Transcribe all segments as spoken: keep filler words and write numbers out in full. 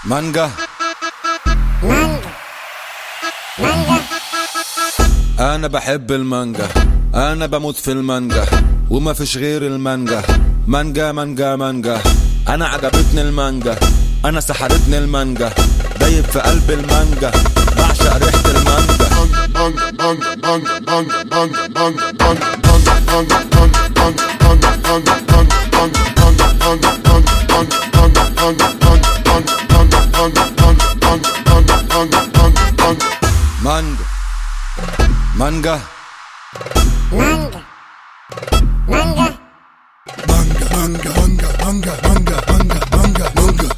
مانجا مانجا مانجا. انا بحب المانجا، انا بموت في المانجا وما فيش غير المانجا. مانجا مانجا مانجا، انا عجبتني المانجا، انا سحرتني المانجا، دايب في قلب المانجا، بعشق ريحة المانجا. مانجا مانجا مانجا مانجا Manga, manga, manga, manga, manga, manga, manga.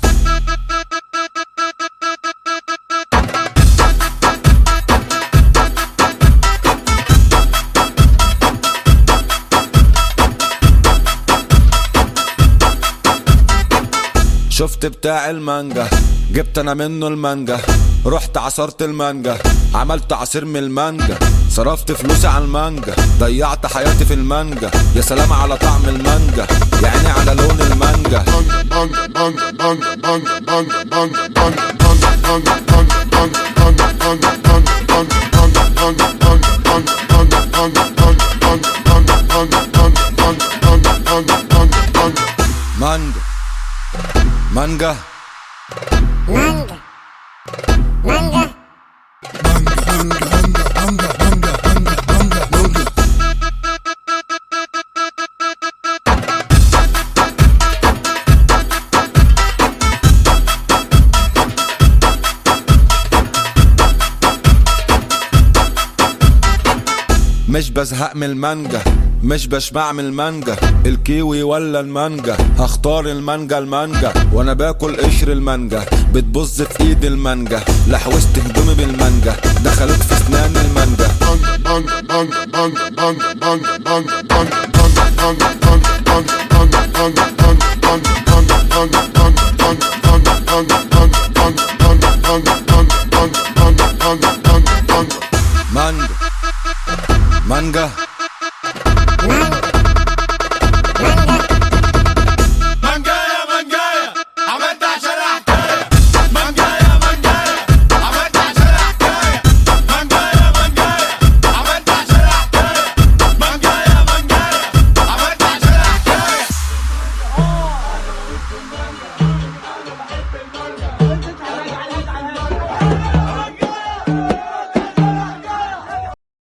شفت بتاع المانجا، جبت انا منه المانجا، رحت عصرت المانجا، عملت عصير من المانجا، صرفت فلوسي على المانجا، ضيعت حياتي في المانجا. يا سلام على طعم المانجا، يا عيني على لون المانجا. مانجا مانجا مانجا مانجا. Manga, manga, manga, manga, manga, manga, manga. مش بزهق من المانجا، مش بشبع من المانجا، الكيوي ولا المانجا، هختار المانجا. المانجا وانا باكل قشر المانجا، بتبظ في ايد المانجا، لحوست هدومي بالمانجا، دخلت في اسنان المانجا. مانجا مانجا